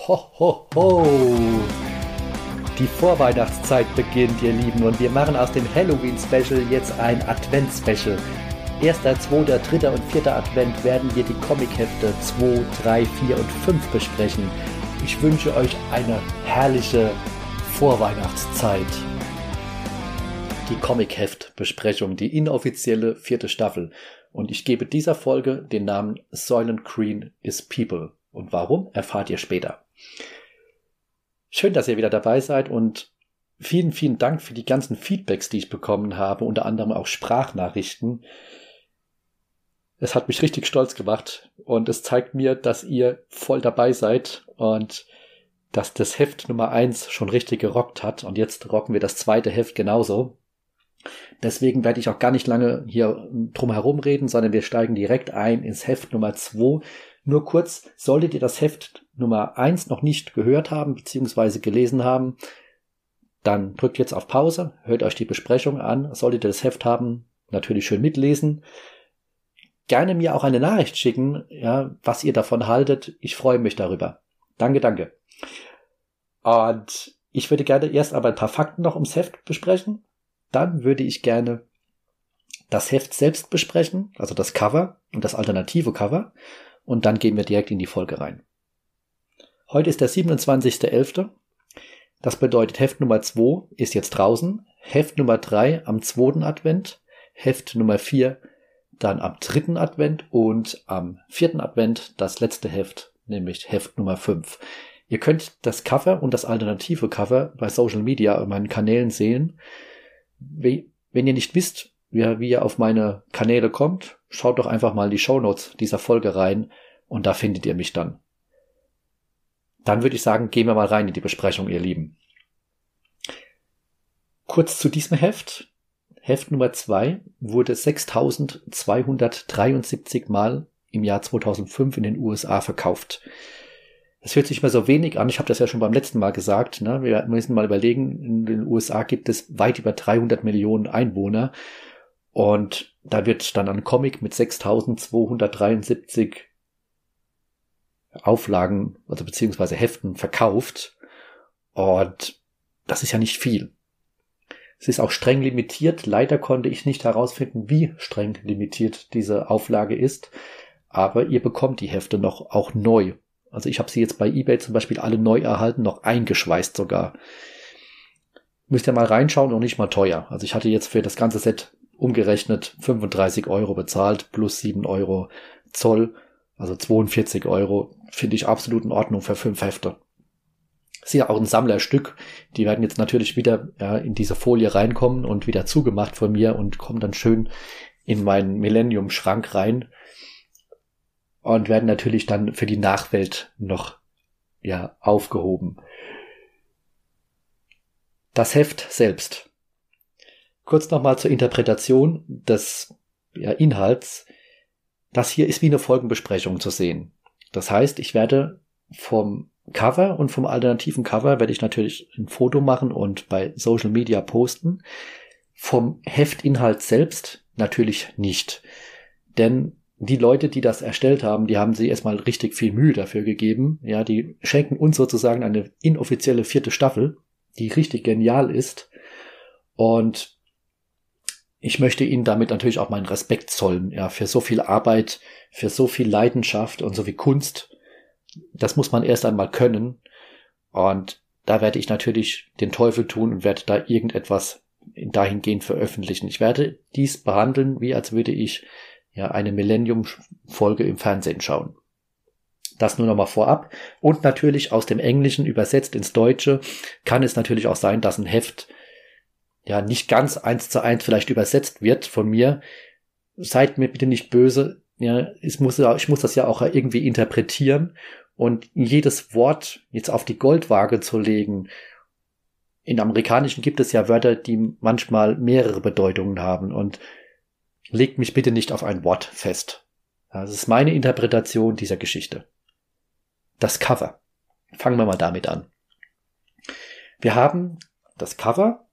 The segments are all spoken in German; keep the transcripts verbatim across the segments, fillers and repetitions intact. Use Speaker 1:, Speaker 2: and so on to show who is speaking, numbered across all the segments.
Speaker 1: Ho, ho, ho! Die Vorweihnachtszeit beginnt, ihr Lieben, und wir machen aus dem Halloween-Special jetzt ein Advent-Special. Erster, zweiter, dritter und vierter Advent werden wir die Comichefte zwei, drei, vier und fünf besprechen. Ich wünsche euch eine herrliche Vorweihnachtszeit. Die Comicheft-Besprechung, die inoffizielle vierte Staffel. Und ich gebe dieser Folge den Namen Soylent Green is People. Und warum, erfahrt ihr später. Schön, dass ihr wieder dabei seid und vielen, vielen Dank für die ganzen Feedbacks, die ich bekommen habe, unter anderem auch Sprachnachrichten. Es hat mich richtig stolz gemacht und es zeigt mir, dass ihr voll dabei seid und dass das Heft Nummer eins schon richtig gerockt hat und jetzt rocken wir das zweite Heft genauso. Deswegen werde ich auch gar nicht lange hier drum herum reden, sondern wir steigen direkt ein ins Heft Nummer zwei. Nur kurz, solltet ihr das Heft Nummer eins noch nicht gehört haben bzw. gelesen haben, dann drückt jetzt auf Pause, hört euch die Besprechung an. Solltet ihr das Heft haben, natürlich schön mitlesen. Gerne mir auch eine Nachricht schicken, ja, was ihr davon haltet. Ich freue mich darüber. Danke, danke. Und ich würde gerne erst aber ein paar Fakten noch ums Heft besprechen. Dann würde ich gerne das Heft selbst besprechen, also das Cover und das alternative Cover. Und dann gehen wir direkt in die Folge rein. Heute ist der siebenundzwanzigster elfter Das bedeutet, Heft Nummer zwei ist jetzt draußen, Heft Nummer drei am zweiten Advent, Heft Nummer vier dann am dritten Advent und am vierten Advent das letzte Heft, nämlich Heft Nummer fünf. Ihr könnt das Cover und das alternative Cover bei Social Media auf meinen Kanälen sehen. Wenn ihr nicht wisst, wie, wie ihr auf meine Kanäle kommt, schaut doch einfach mal in die Shownotes dieser Folge rein und da findet ihr mich dann. Dann würde ich sagen, gehen wir mal rein in die Besprechung, ihr Lieben. Kurz zu diesem Heft. Heft Nummer zwei wurde sechstausendzweihundertdreiundsiebzig Mal im Jahr zweitausendfünf in den U S A verkauft. Das hört sich mal so wenig an. Ich habe das ja schon beim letzten Mal gesagt. Ne? Wir müssen mal überlegen, in den U S A gibt es weit über dreihundert Millionen Einwohner. Und da wird dann ein Comic mit sechstausendzweihundertdreiundsiebzig Auflagen, also beziehungsweise Heften verkauft. Und das ist ja nicht viel. Es ist auch streng limitiert. Leider konnte ich nicht herausfinden, wie streng limitiert diese Auflage ist. Aber ihr bekommt die Hefte noch auch neu. Also ich habe sie jetzt bei eBay zum Beispiel alle neu erhalten, noch eingeschweißt sogar. Müsst ihr mal reinschauen, noch nicht mal teuer. Also ich hatte jetzt für das ganze Set umgerechnet fünfunddreißig Euro bezahlt, plus sieben Euro Zoll, also zweiundvierzig Euro. Finde ich absolut in Ordnung für fünf Hefte. Ist ja auch ein Sammlerstück. Die werden jetzt natürlich wieder ja, in diese Folie reinkommen und wieder zugemacht von mir und kommen dann schön in meinen Millennium-Schrank rein. Und werden natürlich dann für die Nachwelt noch ja aufgehoben. Das Heft selbst. Kurz nochmal zur Interpretation des ja, Inhalts. Das hier ist wie eine Folgenbesprechung zu sehen. Das heißt, ich werde vom Cover und vom alternativen Cover werde ich natürlich ein Foto machen und bei Social Media posten. Vom Heftinhalt selbst natürlich nicht. Denn die Leute, die das erstellt haben, die haben sich erstmal richtig viel Mühe dafür gegeben. Ja, die schenken uns sozusagen eine inoffizielle vierte Staffel, die richtig genial ist. Und ich möchte ihnen damit natürlich auch meinen Respekt zollen, ja, für so viel Arbeit, für so viel Leidenschaft und so viel Kunst. Das muss man erst einmal können. Und da werde ich natürlich den Teufel tun und werde da irgendetwas dahingehend veröffentlichen. Ich werde dies behandeln, wie als würde ich ja eine Millennium-Folge im Fernsehen schauen. Das nur noch mal vorab. Und natürlich aus dem Englischen übersetzt ins Deutsche kann es natürlich auch sein, dass ein Heft ja nicht ganz eins zu eins vielleicht übersetzt wird von mir. Seid mir bitte nicht böse. Ja, ich muss, ich muss das ja auch irgendwie interpretieren und jedes Wort jetzt auf die Goldwaage zu legen. In Amerikanischen gibt es ja Wörter, die manchmal mehrere Bedeutungen haben und legt mich bitte nicht auf ein Wort fest. Das ist meine Interpretation dieser Geschichte. Das Cover. Fangen wir mal damit an. Wir haben das Cover,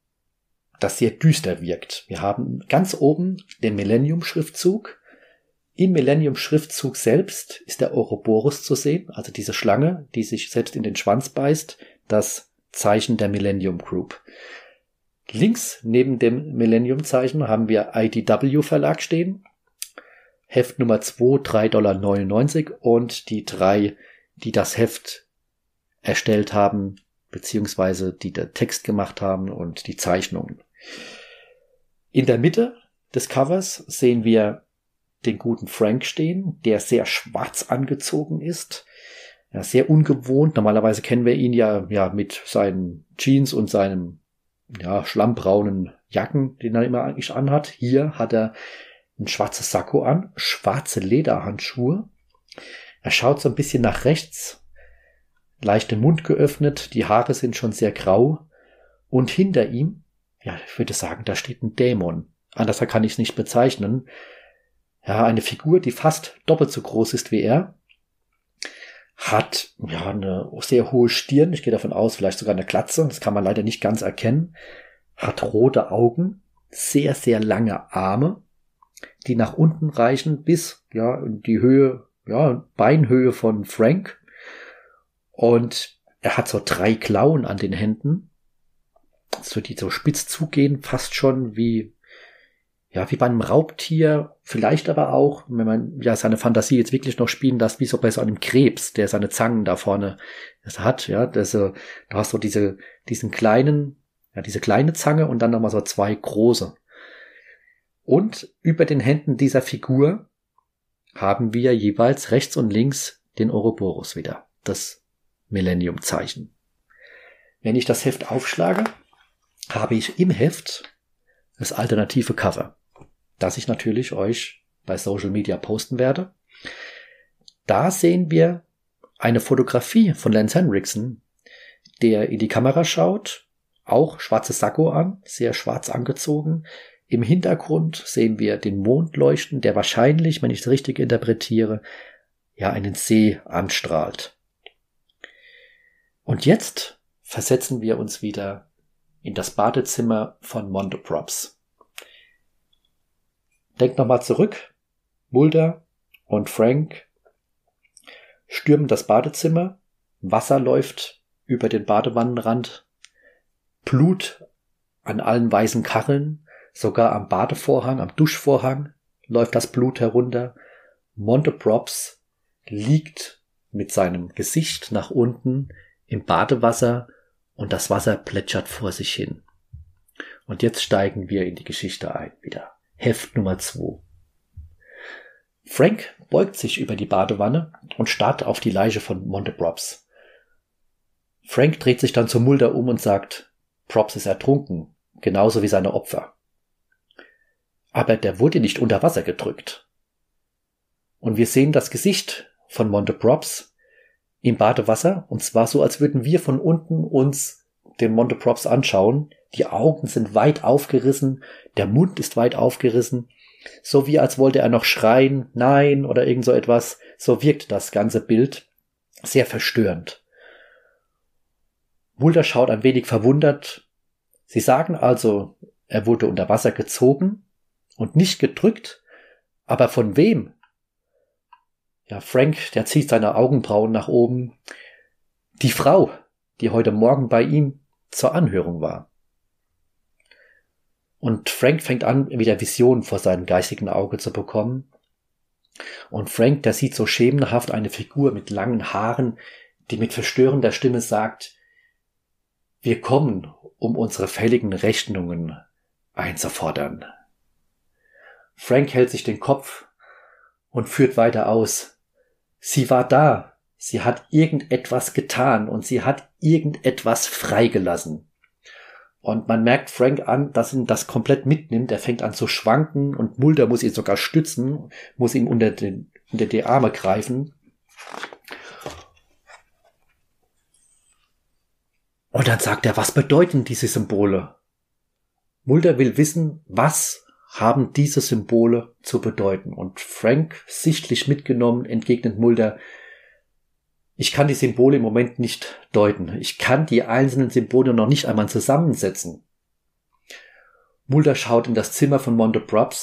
Speaker 1: das sehr düster wirkt. Wir haben ganz oben den Millennium-Schriftzug. Im Millennium-Schriftzug selbst ist der Ouroboros zu sehen, also diese Schlange, die sich selbst in den Schwanz beißt, das Zeichen der Millennium Group. Links neben dem Millennium-Zeichen haben wir I D W Verlag stehen, Heft Nummer zwei, drei Dollar neunundneunzig und die drei, die das Heft erstellt haben, beziehungsweise die den Text gemacht haben und die Zeichnungen. In der Mitte des Covers sehen wir den guten Frank stehen, der sehr schwarz angezogen ist. Ja, sehr ungewohnt. Normalerweise kennen wir ihn ja, ja mit seinen Jeans und seinem ja, schlammbraunen Jacken, den er immer eigentlich anhat. Hier hat er ein schwarzes Sakko an, schwarze Lederhandschuhe. Er schaut so ein bisschen nach rechts, leicht den Mund geöffnet, die Haare sind schon sehr grau. Und hinter ihm, ja, ich würde sagen, da steht ein Dämon. Anders kann ich es nicht bezeichnen. Ja, eine Figur, die fast doppelt so groß ist wie er, hat ja eine sehr hohe Stirn, ich gehe davon aus, vielleicht sogar eine Glatze, das kann man leider nicht ganz erkennen, hat rote Augen, sehr, sehr lange Arme, die nach unten reichen bis ja in die Höhe, ja, Beinhöhe von Frank, und er hat so drei Klauen an den Händen, so die so spitz zugehen, fast schon wie Ja, wie bei einem Raubtier, vielleicht aber auch, wenn man ja seine Fantasie jetzt wirklich noch spielen lässt, wie so bei so einem Krebs, der seine Zangen da vorne hat, ja, das, du hast so diese, diesen kleinen, ja, diese kleine Zange und dann nochmal so zwei große. Und über den Händen dieser Figur haben wir jeweils rechts und links den Ouroboros wieder, das Millennium-Zeichen. Wenn ich das Heft aufschlage, habe ich im Heft das alternative Cover, das ich natürlich euch bei Social Media posten werde. Da sehen wir eine Fotografie von Lance Henriksen, der in die Kamera schaut, auch schwarzes Sakko an, sehr schwarz angezogen. Im Hintergrund sehen wir den Mond leuchten, der wahrscheinlich, wenn ich es richtig interpretiere, ja einen See anstrahlt. Und jetzt versetzen wir uns wieder in das Badezimmer von Mondo Props. Denkt nochmal zurück. Mulder und Frank stürmen das Badezimmer. Wasser läuft über den Badewannenrand. Blut an allen weißen Kacheln. Sogar am Badevorhang, am Duschvorhang läuft das Blut herunter. Mondo Props liegt mit seinem Gesicht nach unten im Badewasser und das Wasser plätschert vor sich hin. Und jetzt steigen wir in die Geschichte ein wieder. Heft Nummer zwei. Frank beugt sich über die Badewanne und starrt auf die Leiche von Mondo Props. Frank dreht sich dann zu Mulder um und sagt, Props ist ertrunken, genauso wie seine Opfer. Aber der wurde nicht unter Wasser gedrückt. Und wir sehen das Gesicht von Mondo Props im Badewasser, und zwar so, als würden wir von unten uns den Mondo Props anschauen. Die Augen sind weit aufgerissen, der Mund ist weit aufgerissen, so wie als wollte er noch schreien, nein oder irgend so etwas. So wirkt das ganze Bild sehr verstörend. Mulder schaut ein wenig verwundert. Sie sagen also, er wurde unter Wasser gezogen und nicht gedrückt, aber von wem? Ja, Frank, der zieht seine Augenbrauen nach oben. Die Frau, die heute Morgen bei ihm zur Anhörung war. Und Frank fängt an, wieder Visionen vor seinem geistigen Auge zu bekommen. Und Frank, der sieht so schemenhaft eine Figur mit langen Haaren, die mit verstörender Stimme sagt, wir kommen, um unsere fälligen Rechnungen einzufordern. Frank hält sich den Kopf und führt weiter aus. Sie war da, sie hat irgendetwas getan und sie hat irgendetwas freigelassen. Und man merkt Frank an, dass ihn das komplett mitnimmt. Er fängt an zu schwanken und Mulder muss ihn sogar stützen, muss ihm unter, den, unter die Arme greifen. Und dann sagt er, was bedeuten diese Symbole? Mulder will wissen, was haben diese Symbole zu bedeuten. Und Frank, sichtlich mitgenommen, entgegnet Mulder, ich kann die Symbole im Moment nicht deuten. Ich kann die einzelnen Symbole noch nicht einmal zusammensetzen. Mulder schaut in das Zimmer von Mondo Props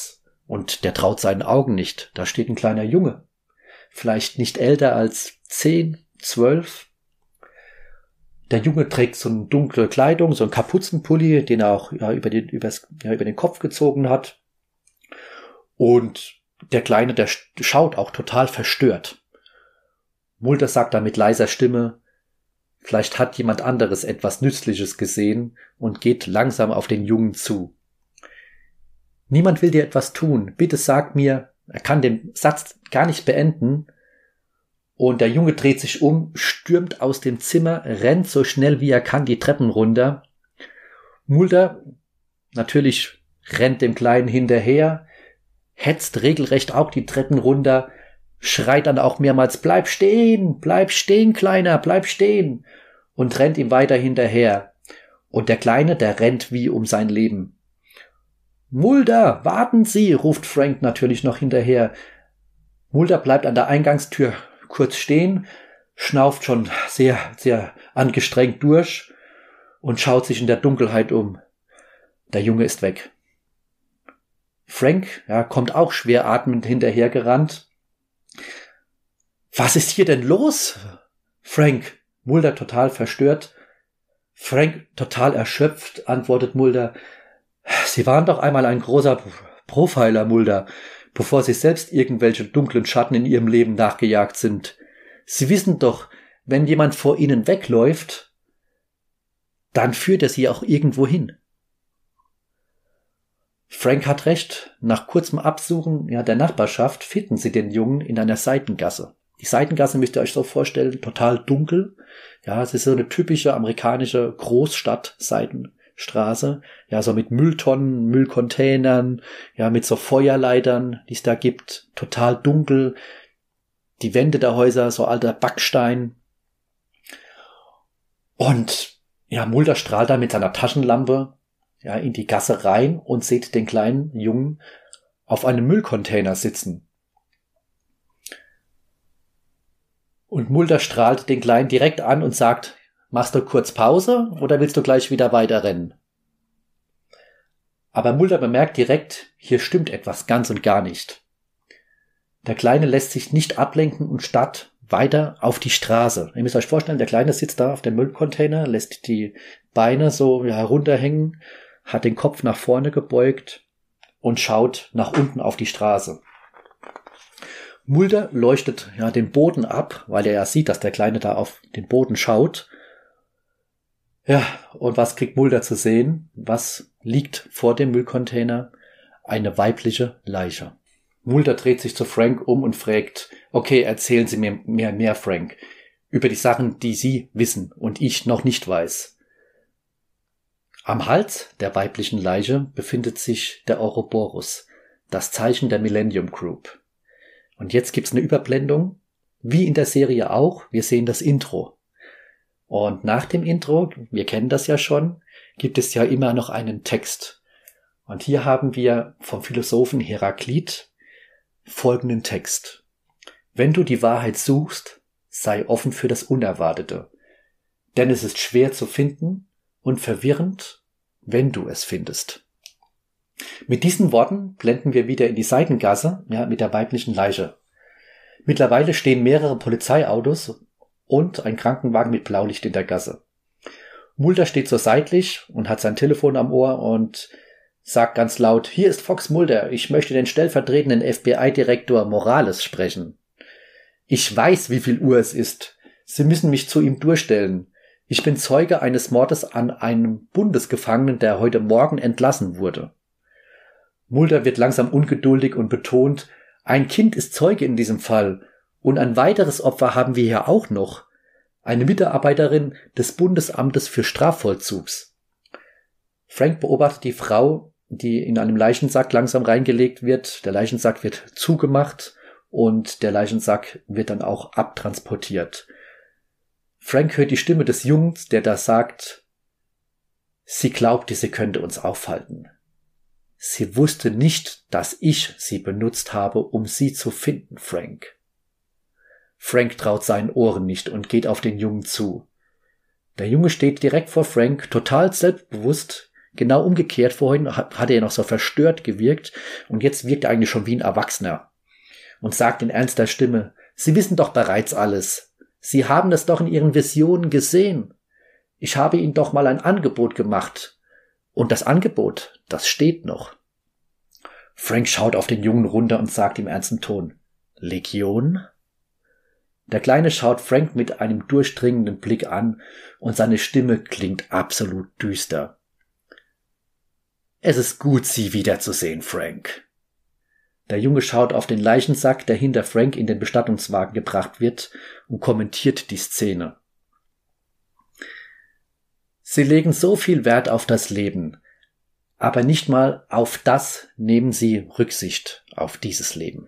Speaker 1: Und der traut seinen Augen nicht. Da steht ein kleiner Junge. Vielleicht nicht älter als zehn, zwölf. Der Junge trägt so eine dunkle Kleidung, so einen Kapuzenpulli, den er auch ja, über, den, übers, ja, über den Kopf gezogen hat. Und der Kleine, der schaut auch total verstört. Mulder sagt dann mit leiser Stimme, vielleicht hat jemand anderes etwas Nützliches gesehen und geht langsam auf den Jungen zu. Niemand will dir etwas tun. Bitte sag mir, er kann den Satz gar nicht beenden. Und der Junge dreht sich um, stürmt aus dem Zimmer, rennt so schnell wie er kann die Treppen runter. Mulder natürlich rennt dem Kleinen hinterher, hetzt regelrecht auch die Treppen runter, schreit dann auch mehrmals, bleib stehen, bleib stehen, Kleiner, bleib stehen, und rennt ihm weiter hinterher. Und der Kleine, der rennt wie um sein Leben. Mulder, warten Sie, ruft Frank natürlich noch hinterher. Mulder bleibt an der Eingangstür kurz stehen, schnauft schon sehr, sehr angestrengt durch und schaut sich in der Dunkelheit um. Der Junge ist weg. Frank, ja, kommt auch schwer atmend hinterhergerannt. Was ist hier denn los? Frank, Mulder total verstört. Frank total erschöpft, antwortet Mulder. Sie waren doch einmal ein großer Profiler, Mulder, bevor Sie selbst irgendwelche dunklen Schatten in Ihrem Leben nachgejagt sind. Sie wissen doch, wenn jemand vor Ihnen wegläuft, dann führt er Sie auch irgendwo hin. Frank hat recht. Nach kurzem Absuchen ja, der Nachbarschaft finden sie den Jungen in einer Seitengasse. Die Seitengasse müsst ihr euch so vorstellen, total dunkel. Ja, es ist so eine typische amerikanische Großstadt-Seitenstraße. Ja, so mit Mülltonnen, Müllcontainern, ja, mit so Feuerleitern, die es da gibt. Total dunkel. Die Wände der Häuser, so alter Backstein. Und ja, Mulder strahlt da mit seiner Taschenlampe ja, in die Gasse rein und sieht den kleinen Jungen auf einem Müllcontainer sitzen. Und Mulder strahlt den Kleinen direkt an und sagt, machst du kurz Pause oder willst du gleich wieder weiterrennen? Aber Mulder bemerkt direkt, hier stimmt etwas ganz und gar nicht. Der Kleine lässt sich nicht ablenken und starrt weiter auf die Straße. Ihr müsst euch vorstellen, der Kleine sitzt da auf dem Müllcontainer, lässt die Beine so ja, herunterhängen, hat den Kopf nach vorne gebeugt und schaut nach unten auf die Straße. Mulder leuchtet ja den Boden ab, weil er ja sieht, dass der Kleine da auf den Boden schaut. Ja, und was kriegt Mulder zu sehen? Was liegt vor dem Müllcontainer? Eine weibliche Leiche. Mulder dreht sich zu Frank um und fragt, okay, erzählen Sie mir mehr, mehr, Frank, über die Sachen, die Sie wissen und ich noch nicht weiß. Am Hals der weiblichen Leiche befindet sich der Ouroboros, das Zeichen der Millennium Group. Und jetzt gibt's eine Überblendung, wie in der Serie auch, wir sehen das Intro. Und nach dem Intro, wir kennen das ja schon, gibt es ja immer noch einen Text. Und hier haben wir vom Philosophen Heraklit folgenden Text. Wenn du die Wahrheit suchst, sei offen für das Unerwartete. Denn es ist schwer zu finden und verwirrend, wenn du es findest. Mit diesen Worten blenden wir wieder in die Seitengasse, ja, mit der weiblichen Leiche. Mittlerweile stehen mehrere Polizeiautos und ein Krankenwagen mit Blaulicht in der Gasse. Mulder steht so seitlich und hat sein Telefon am Ohr und sagt ganz laut, hier ist Fox Mulder, ich möchte den stellvertretenden F B I-Direktor Morales sprechen. Ich weiß, wie viel Uhr es ist. Sie müssen mich zu ihm durchstellen. Ich bin Zeuge eines Mordes an einem Bundesgefangenen, der heute Morgen entlassen wurde. Mulder wird langsam ungeduldig und betont, ein Kind ist Zeuge in diesem Fall und ein weiteres Opfer haben wir hier auch noch. Eine Mitarbeiterin des Bundesamtes für Strafvollzugs. Frank beobachtet die Frau, die in einem Leichensack langsam reingelegt wird. Der Leichensack wird zugemacht und der Leichensack wird dann auch abtransportiert. Frank hört die Stimme des Jungs, der da sagt, sie glaubte, sie könnte uns aufhalten. Sie wusste nicht, dass ich sie benutzt habe, um sie zu finden, Frank. Frank traut seinen Ohren nicht und geht auf den Jungen zu. Der Junge steht direkt vor Frank, total selbstbewusst, Genau umgekehrt, vorhin hat, hat er noch so verstört gewirkt und jetzt wirkt er eigentlich schon wie ein Erwachsener und sagt in ernster Stimme, Sie wissen doch bereits alles. Sie haben es doch in Ihren Visionen gesehen. Ich habe Ihnen doch mal ein Angebot gemacht. Und das Angebot, das steht noch. Frank schaut auf den Jungen runter und sagt im ernsten Ton, Legion? Der Kleine schaut Frank mit einem durchdringenden Blick an und seine Stimme klingt absolut düster. Es ist gut, Sie wiederzusehen, Frank. Der Junge schaut auf den Leichensack, der hinter Frank in den Bestattungswagen gebracht wird, und kommentiert die Szene. Sie legen so viel Wert auf das Leben, aber nicht mal auf das nehmen Sie Rücksicht auf dieses Leben.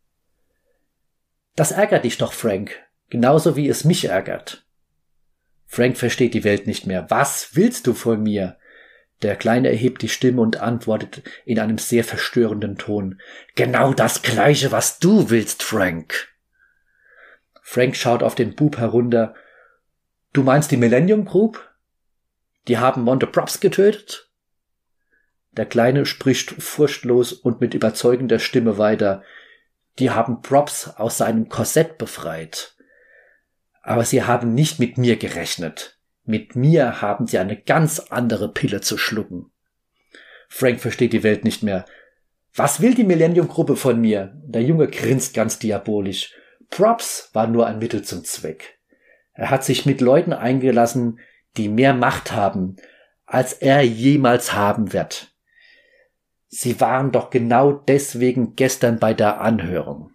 Speaker 1: Das ärgert dich doch, Frank, genauso wie es mich ärgert. Frank versteht die Welt nicht mehr. Was willst du von mir? Der Kleine erhebt die Stimme und antwortet in einem sehr verstörenden Ton. Genau das Gleiche, was du willst, Frank. Frank schaut auf den Bub herunter. Du meinst die Millennium Group? Die haben Monte Props getötet? Der Kleine spricht furchtlos und mit überzeugender Stimme weiter. Die haben Props aus seinem Korsett befreit. Aber sie haben nicht mit mir gerechnet. Mit mir haben sie eine ganz andere Pille zu schlucken. Frank versteht die Welt nicht mehr. Was will die Millennium-Gruppe von mir? Der Junge grinst ganz diabolisch. Props war nur ein Mittel zum Zweck. Er hat sich mit Leuten eingelassen, die mehr Macht haben, als er jemals haben wird. Sie waren doch genau deswegen gestern bei der Anhörung.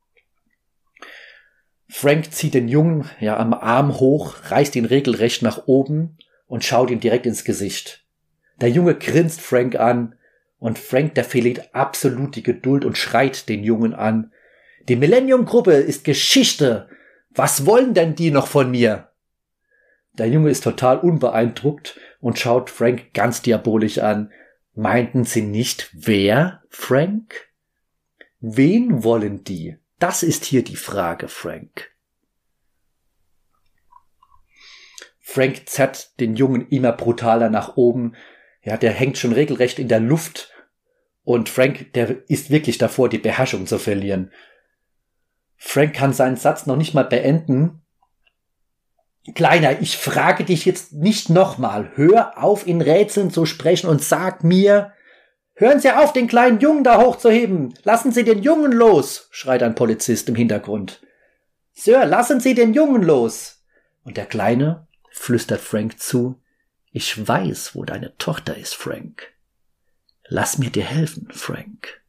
Speaker 1: Frank zieht den Jungen ja am Arm hoch, reißt ihn regelrecht nach oben und schaut ihm direkt ins Gesicht. Der Junge grinst Frank an und Frank, der verliert absolut die Geduld und schreit den Jungen an. Die Millennium-Gruppe ist Geschichte. Was wollen denn die noch von mir? Der Junge ist total unbeeindruckt und schaut Frank ganz diabolisch an. Meinten Sie nicht wer, Frank? Wen wollen die? Das ist hier die Frage, Frank. Frank zerrt den Jungen immer brutaler nach oben. Ja, der hängt schon regelrecht in der Luft. Und Frank, der ist wirklich davor, die Beherrschung zu verlieren. Frank kann seinen Satz noch nicht mal beenden. Kleiner, ich frage dich jetzt nicht nochmal. Hör auf, in Rätseln zu sprechen und sag mir, hören Sie auf, den kleinen Jungen da hochzuheben. Lassen Sie den Jungen los, schreit ein Polizist im Hintergrund. Sir, lassen Sie den Jungen los. Und der Kleine flüstert Frank zu, ich weiß, wo deine Tochter ist, Frank. Lass mir dir helfen, Frank.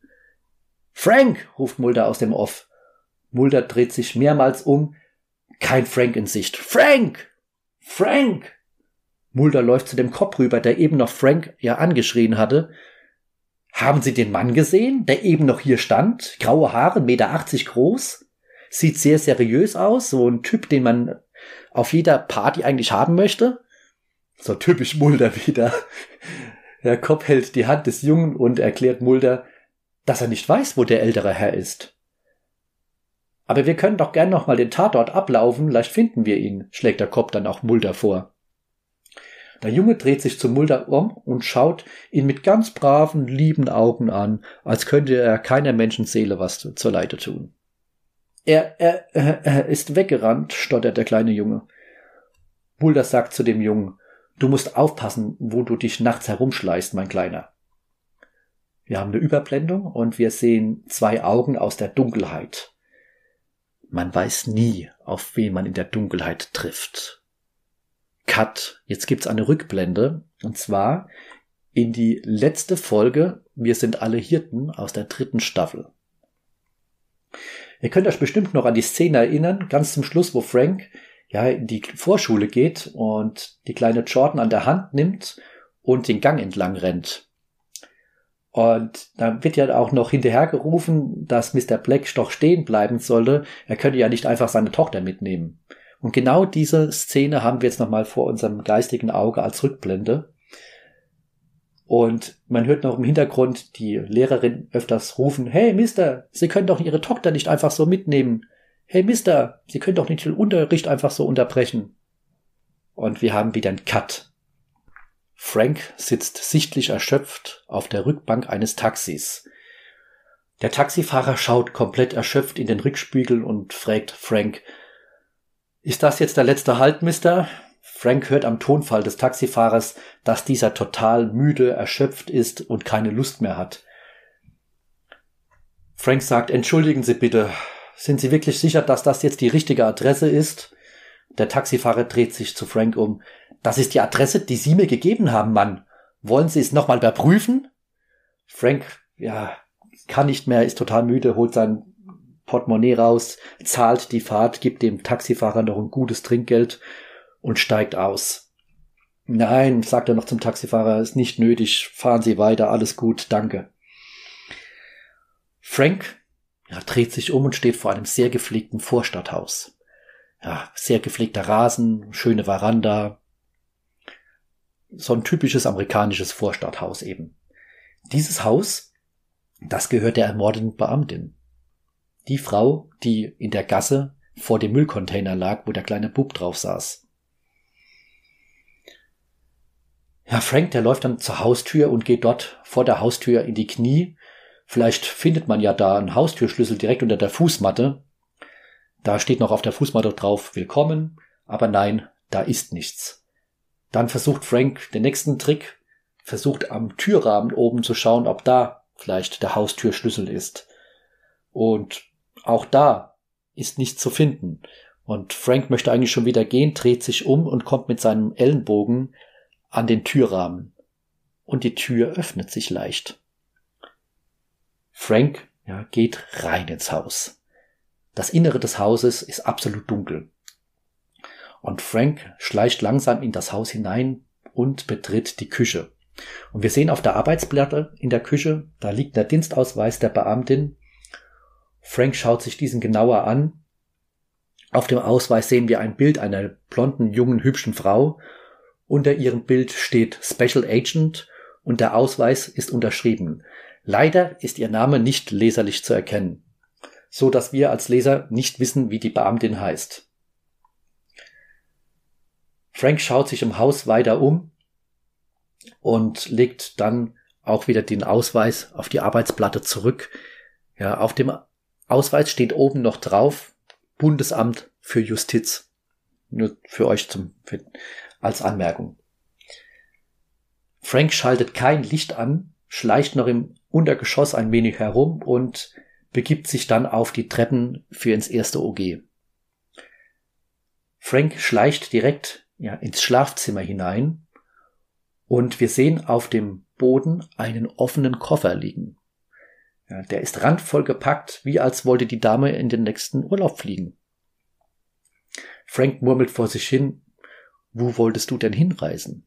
Speaker 1: Frank, ruft Mulder aus dem Off. Mulder dreht sich mehrmals um. Kein Frank in Sicht. Frank! Frank! Mulder läuft zu dem Kopf rüber, der eben noch Frank ja angeschrien hatte. Haben Sie den Mann gesehen, der eben noch hier stand? Graue Haare, eins Komma achtzig Meter groß. Sieht sehr seriös aus. So ein Typ, den man auf jeder Party eigentlich haben möchte. So typisch Mulder wieder. Der Kopf hält die Hand des Jungen und erklärt Mulder, dass er nicht weiß, wo der ältere Herr ist. Aber wir können doch gern noch mal den Tatort ablaufen, vielleicht finden wir ihn, schlägt der Kopf dann auch Mulder vor. Der Junge dreht sich zu Mulder um und schaut ihn mit ganz braven, lieben Augen an, als könnte er keiner Menschenseele was zu, zur Leide tun. Er, er, er ist weggerannt, stottert der kleine Junge. Mulder sagt zu dem Jungen, du musst aufpassen, wo du dich nachts herumschleichst, mein Kleiner. Wir haben eine Überblendung und wir sehen zwei Augen aus der Dunkelheit. Man weiß nie, auf wen man in der Dunkelheit trifft. Cut. Jetzt gibt's eine Rückblende. Und zwar in die letzte Folge Wir sind alle Hirten aus der dritten Staffel. Ihr könnt euch bestimmt noch an die Szene erinnern, ganz zum Schluss, wo Frank ja in die Vorschule geht und die kleine Jordan an der Hand nimmt und den Gang entlang rennt. Und da wird ja auch noch hinterhergerufen, dass Mister Black doch stehen bleiben sollte. Er könnte ja nicht einfach seine Tochter mitnehmen. Und genau diese Szene haben wir jetzt nochmal vor unserem geistigen Auge als Rückblende. Und man hört noch im Hintergrund die Lehrerin öfters rufen, hey Mister, Sie können doch Ihre Tochter nicht einfach so mitnehmen. Hey Mister, Sie können doch nicht den Unterricht einfach so unterbrechen. Und wir haben wieder einen Cut. Frank sitzt sichtlich erschöpft auf der Rückbank eines Taxis. Der Taxifahrer schaut komplett erschöpft in den Rückspiegel und fragt Frank: Ist das jetzt der letzte Halt, Mister? Frank hört am Tonfall des Taxifahrers, dass dieser total müde, erschöpft ist und keine Lust mehr hat. Frank sagt: Entschuldigen Sie bitte, sind Sie wirklich sicher, dass das jetzt die richtige Adresse ist? Der Taxifahrer dreht sich zu Frank um. Das ist die Adresse, die Sie mir gegeben haben, Mann. Wollen Sie es nochmal überprüfen? Frank, ja, kann nicht mehr, ist total müde, holt sein Portemonnaie raus, zahlt die Fahrt, gibt dem Taxifahrer noch ein gutes Trinkgeld und steigt aus. Nein, sagt er noch zum Taxifahrer, ist nicht nötig, fahren Sie weiter, alles gut, danke. Frank ja, dreht sich um und steht vor einem sehr gepflegten Vorstadthaus. Ja, sehr gepflegter Rasen, schöne Veranda. So ein typisches amerikanisches Vorstadthaus eben. Dieses Haus, das gehört der ermordeten Beamtin. Die Frau, die in der Gasse vor dem Müllcontainer lag, wo der kleine Bub drauf saß. Ja, Frank, der läuft dann zur Haustür und geht dort vor der Haustür in die Knie. Vielleicht findet man ja da einen Haustürschlüssel direkt unter der Fußmatte. Da steht noch auf der Fußmatte drauf, willkommen, aber nein, da ist nichts. Dann versucht Frank den nächsten Trick, versucht am Türrahmen oben zu schauen, ob da vielleicht der Haustürschlüssel ist. Und auch da ist nichts zu finden. Und Frank möchte eigentlich schon wieder gehen, dreht sich um und kommt mit seinem Ellenbogen an den Türrahmen. Und die Tür öffnet sich leicht. Frank ja, geht rein ins Haus. Das Innere des Hauses ist absolut dunkel. Und Frank schleicht langsam in das Haus hinein und betritt die Küche. Und wir sehen auf der Arbeitsplatte in der Küche, da liegt der Dienstausweis der Beamtin. Frank schaut sich diesen genauer an. Auf dem Ausweis sehen wir ein Bild einer blonden, jungen, hübschen Frau. Unter ihrem Bild steht Special Agent und der Ausweis ist unterschrieben. Leider ist ihr Name nicht leserlich zu erkennen, so dass wir als Leser nicht wissen, wie die Beamtin heißt. Frank schaut sich im Haus weiter um und legt dann auch wieder den Ausweis auf die Arbeitsplatte zurück. Ja, auf dem Ausweis steht oben noch drauf Bundesamt für Justiz. Nur für euch zum, für, als Anmerkung. Frank schaltet kein Licht an, schleicht noch im Untergeschoss ein wenig herum und begibt sich dann auf die Treppen für ins erste O G. Frank schleicht direkt ja, ins Schlafzimmer hinein und wir sehen auf dem Boden einen offenen Koffer liegen. Ja, der ist randvoll gepackt, wie als wollte die Dame in den nächsten Urlaub fliegen. Frank murmelt vor sich hin: Wo wolltest du denn hinreisen?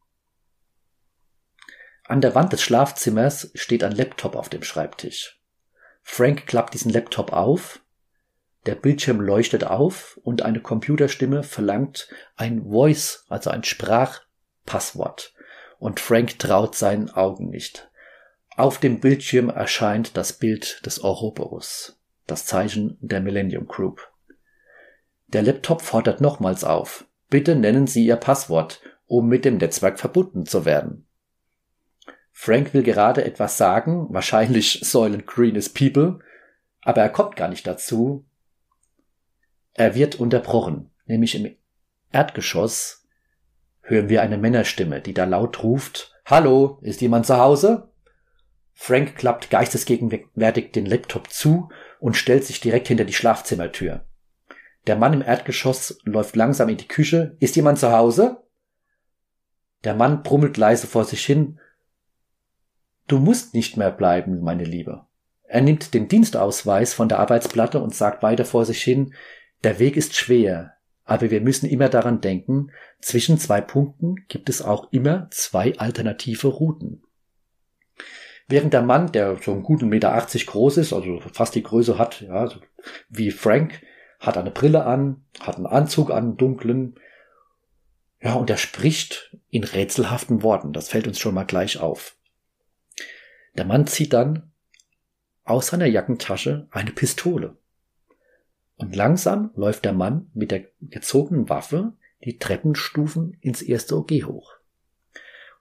Speaker 1: An der Wand des Schlafzimmers steht ein Laptop auf dem Schreibtisch. Frank klappt diesen Laptop auf, der Bildschirm leuchtet auf und eine Computerstimme verlangt ein Voice, also ein Sprachpasswort. Und Frank traut seinen Augen nicht. Auf dem Bildschirm erscheint das Bild des Ouroboros, das Zeichen der Millennium Group. Der Laptop fordert nochmals auf: Bitte nennen Sie Ihr Passwort, um mit dem Netzwerk verbunden zu werden. Frank will gerade etwas sagen, wahrscheinlich Soylent Green is People, aber er kommt gar nicht dazu. Er wird unterbrochen, nämlich im Erdgeschoss hören wir eine Männerstimme, die da laut ruft: Hallo, ist jemand zu Hause? Frank klappt geistesgegenwärtig den Laptop zu und stellt sich direkt hinter die Schlafzimmertür. Der Mann im Erdgeschoss läuft langsam in die Küche. Ist jemand zu Hause? Der Mann brummelt leise vor sich hin: Du musst nicht mehr bleiben, meine Liebe. Er nimmt den Dienstausweis von der Arbeitsplatte und sagt weiter vor sich hin: Der Weg ist schwer, aber wir müssen immer daran denken, zwischen zwei Punkten gibt es auch immer zwei alternative Routen. Während der Mann, der so einen guten Meter achtzig groß ist, also fast die Größe hat, ja, so wie Frank, hat eine Brille an, hat einen Anzug an, einen dunklen, ja, und er spricht in rätselhaften Worten. Das fällt uns schon mal gleich auf. Der Mann zieht dann aus seiner Jackentasche eine Pistole. Und langsam läuft der Mann mit der gezogenen Waffe die Treppenstufen ins erste O G hoch.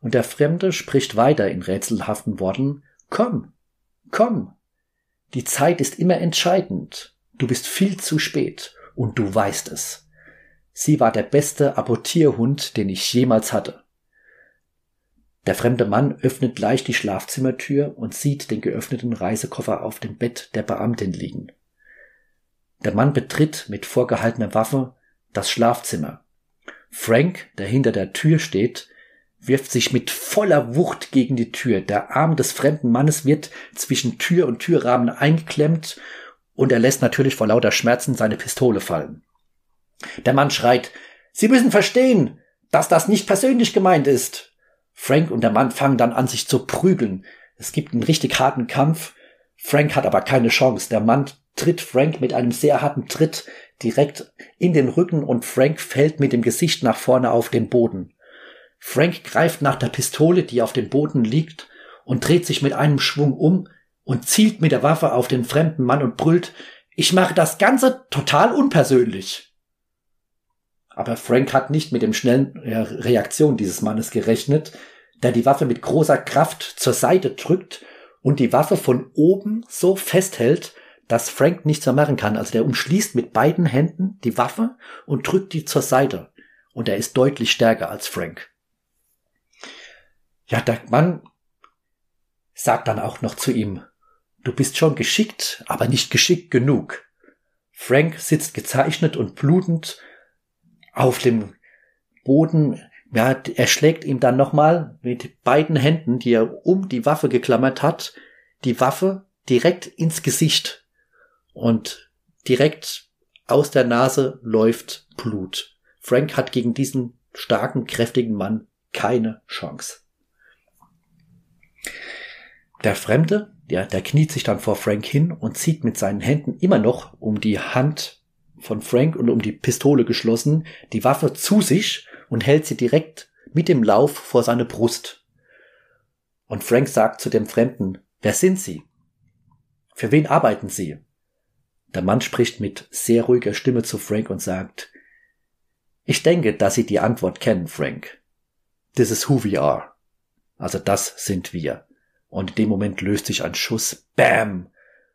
Speaker 1: Und der Fremde spricht weiter in rätselhaften Worten: Komm, komm, die Zeit ist immer entscheidend. Du bist viel zu spät und du weißt es. Sie war der beste Apportierhund, den ich jemals hatte. Der fremde Mann öffnet leicht die Schlafzimmertür und sieht den geöffneten Reisekoffer auf dem Bett der Beamtin liegen. Der Mann betritt mit vorgehaltener Waffe das Schlafzimmer. Frank, der hinter der Tür steht, wirft sich mit voller Wucht gegen die Tür. Der Arm des fremden Mannes wird zwischen Tür und Türrahmen eingeklemmt und er lässt natürlich vor lauter Schmerzen seine Pistole fallen. Der Mann schreit: Sie müssen verstehen, dass das nicht persönlich gemeint ist. Frank und der Mann fangen dann an, sich zu prügeln. Es gibt einen richtig harten Kampf. Frank hat aber keine Chance. Der Mann tritt Frank mit einem sehr harten Tritt direkt in den Rücken und Frank fällt mit dem Gesicht nach vorne auf den Boden. Frank greift nach der Pistole, die auf dem Boden liegt, und dreht sich mit einem Schwung um und zielt mit der Waffe auf den fremden Mann und brüllt: Ich mache das Ganze total unpersönlich. Aber Frank hat nicht mit dem schnellen Reaktion dieses Mannes gerechnet, der die Waffe mit großer Kraft zur Seite drückt und die Waffe von oben so festhält, dass Frank nichts mehr machen kann. Also der umschließt mit beiden Händen die Waffe und drückt die zur Seite. Und er ist deutlich stärker als Frank. Ja, der Mann sagt dann auch noch zu ihm: Du bist schon geschickt, aber nicht geschickt genug. Frank sitzt gezeichnet und blutend auf dem Boden. Ja, er schlägt ihm dann nochmal mit beiden Händen, die er um die Waffe geklammert hat, die Waffe direkt ins Gesicht. Und direkt aus der Nase läuft Blut. Frank hat gegen diesen starken, kräftigen Mann keine Chance. Der Fremde, der, der kniet sich dann vor Frank hin und zieht mit seinen Händen immer noch um die Hand von Frank und um die Pistole geschlossen die Waffe zu sich und hält sie direkt mit dem Lauf vor seine Brust. Und Frank sagt zu dem Fremden: Wer sind Sie? Für wen arbeiten Sie? Der Mann spricht mit sehr ruhiger Stimme zu Frank und sagt: Ich denke, dass Sie die Antwort kennen, Frank. This is who we are. Also das sind wir. Und in dem Moment löst sich ein Schuss. Bam!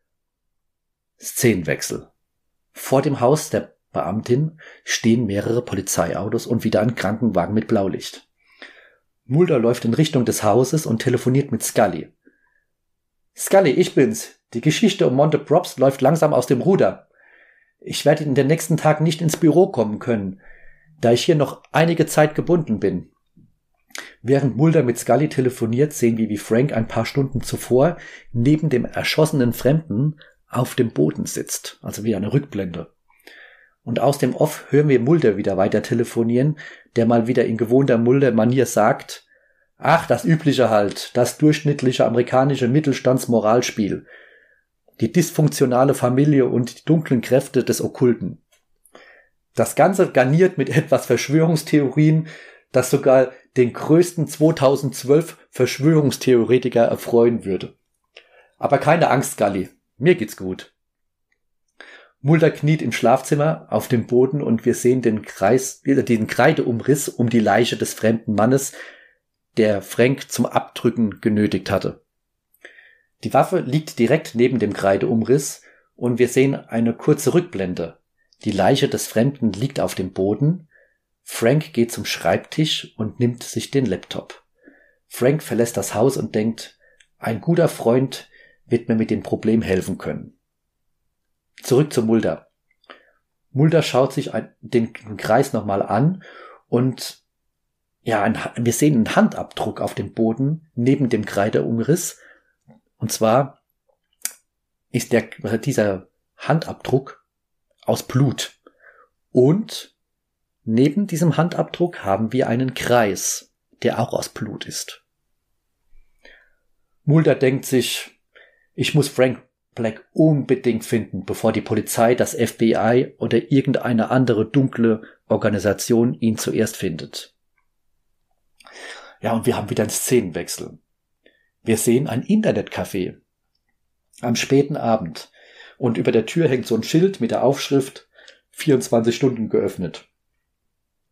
Speaker 1: Szenenwechsel. Vor dem Haus der Beamtin stehen mehrere Polizeiautos und wieder ein Krankenwagen mit Blaulicht. Mulder läuft in Richtung des Hauses und telefoniert mit Scully. Scully, ich bin's. Die Geschichte um Monte Probst läuft langsam aus dem Ruder. Ich werde in den nächsten Tagen nicht ins Büro kommen können, da ich hier noch einige Zeit gebunden bin. Während Mulder mit Scully telefoniert, sehen wir, wie Frank ein paar Stunden zuvor neben dem erschossenen Fremden auf dem Boden sitzt, also wie eine Rückblende. Und aus dem Off hören wir Mulder wieder weiter telefonieren, der mal wieder in gewohnter Mulder-Manier sagt: Ach, das Übliche halt, das durchschnittliche amerikanische Mittelstandsmoralspiel, die dysfunktionale Familie und die dunklen Kräfte des Okkulten. Das Ganze garniert mit etwas Verschwörungstheorien, das sogar den größten zweitausendzwölf Verschwörungstheoretiker erfreuen würde. Aber keine Angst, Scully. Mir geht's gut. Mulder kniet im Schlafzimmer auf dem Boden und wir sehen den Kreis, den Kreideumriss um die Leiche des fremden Mannes, der Frank zum Abdrücken genötigt hatte. Die Waffe liegt direkt neben dem Kreideumriss und wir sehen eine kurze Rückblende. Die Leiche des Fremden liegt auf dem Boden. Frank geht zum Schreibtisch und nimmt sich den Laptop. Frank verlässt das Haus und denkt: Ein guter Freund wird mir mit dem Problem helfen können. Zurück zu Mulder. Mulder schaut sich ein, den Kreis nochmal an und ja, ein, wir sehen einen Handabdruck auf dem Boden neben dem Kreideumriss. Und zwar ist der, dieser Handabdruck aus Blut. Und neben diesem Handabdruck haben wir einen Kreis, der auch aus Blut ist. Mulder denkt sich: Ich muss Frank Black unbedingt finden, bevor die Polizei, das F B I oder irgendeine andere dunkle Organisation ihn zuerst findet. Ja, und wir haben wieder einen Szenenwechsel. Wir sehen ein Internetcafé am späten Abend und über der Tür hängt so ein Schild mit der Aufschrift vierundzwanzig Stunden geöffnet.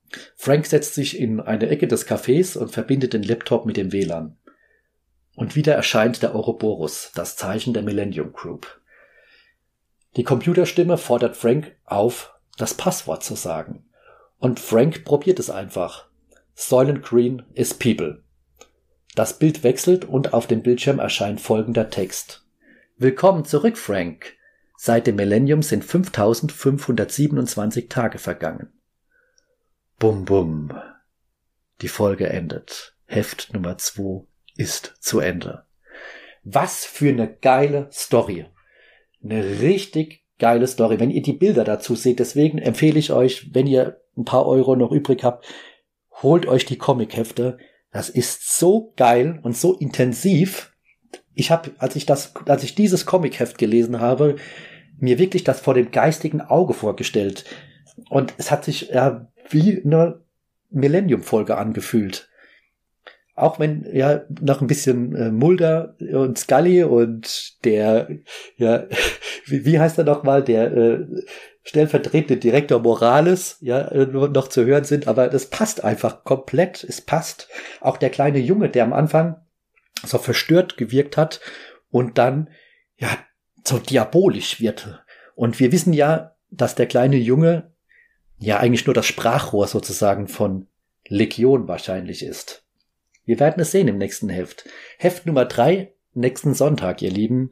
Speaker 1: Frank setzt sich in eine Ecke des Cafés und verbindet den Laptop mit dem W L A N. Und wieder erscheint der Ouroboros, das Zeichen der Millennium Group. Die Computerstimme fordert Frank auf, das Passwort zu sagen. Und Frank probiert es einfach. Soylent Green is people. Das Bild wechselt und auf dem Bildschirm erscheint folgender Text. Willkommen zurück, Frank. Seit dem Millennium sind fünftausendfünfhundertsiebenundzwanzig Tage vergangen. Bum bum. Die Folge endet. Heft Nummer zwei ist zu Ende. Was für eine geile Story. Eine richtig geile Story. Wenn ihr die Bilder dazu seht, deswegen empfehle ich euch, wenn ihr ein paar Euro noch übrig habt, holt euch die Comic-Hefte. Das ist so geil und so intensiv. Ich habe, als ich das, als ich dieses Comic-Heft gelesen habe, mir wirklich das vor dem geistigen Auge vorgestellt. Und es hat sich ja wie eine Millennium-Folge angefühlt. Auch wenn ja noch ein bisschen äh, Mulder und Scully und der, ja, wie, wie heißt er noch mal, der äh, stellvertretende Direktor Morales, ja, äh, noch zu hören sind, aber das passt einfach komplett, es passt. Auch der kleine Junge, der am Anfang so verstört gewirkt hat und dann, ja, so diabolisch wird. Und wir wissen ja, dass der kleine Junge ja eigentlich nur das Sprachrohr sozusagen von Legion wahrscheinlich ist. Wir werden es sehen im nächsten Heft. Heft Nummer drei, nächsten Sonntag, ihr Lieben,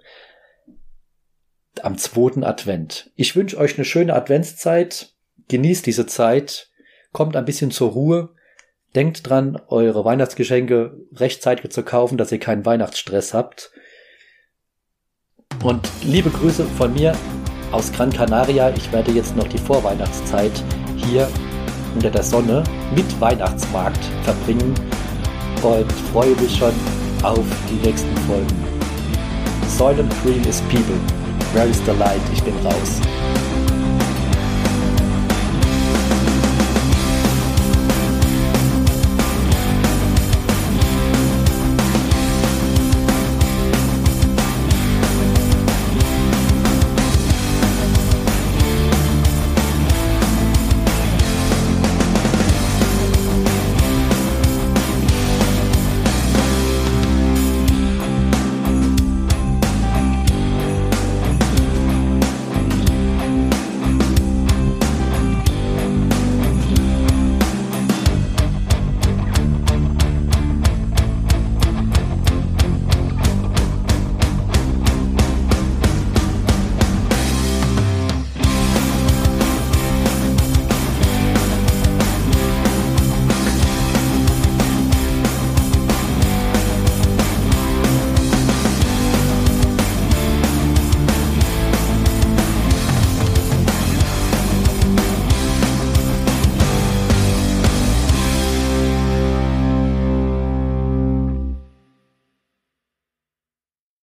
Speaker 1: am zweiten Advent. Ich wünsche euch eine schöne Adventszeit. Genießt diese Zeit. Kommt ein bisschen zur Ruhe. Denkt dran, eure Weihnachtsgeschenke rechtzeitig zu kaufen, dass ihr keinen Weihnachtsstress habt. Und liebe Grüße von mir aus Gran Canaria. Ich werde jetzt noch die Vorweihnachtszeit hier unter der Sonne mit Weihnachtsmarkt verbringen. Und freue mich schon auf die nächsten Folgen. Soylent Green is people. Where is the light? Ich bin raus.